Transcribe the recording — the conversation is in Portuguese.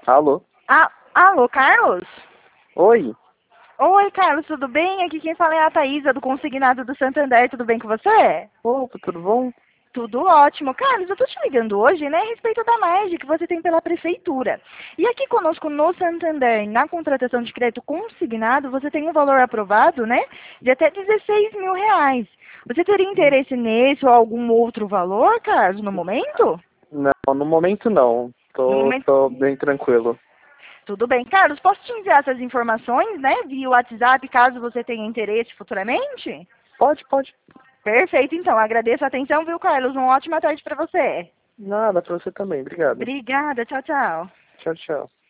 Alô? Alô, Carlos? Oi? Oi, Carlos, tudo bem? Aqui quem fala é a Thaísa, do Consignado do Santander. Tudo bem com você? Opa, tudo bom? Tudo ótimo. Carlos, eu tô te ligando hoje, né, a respeito da margem que você tem pela prefeitura. E aqui conosco no Santander, na contratação de crédito consignado, você tem um valor aprovado, né, de até R$ 16.000. Você teria interesse nesse ou algum outro valor, Carlos, no momento? Não, no momento não. No Tô, momento, tô bem tranquilo. tudo bem. Carlos, posso te enviar essas informações, né, via WhatsApp, caso você tenha interesse futuramente? Pode. Perfeito, então. Agradeço a atenção, viu, Carlos? Uma ótima tarde para você. Nada, pra você também. Obrigado. Obrigada. Tchau, tchau. Tchau.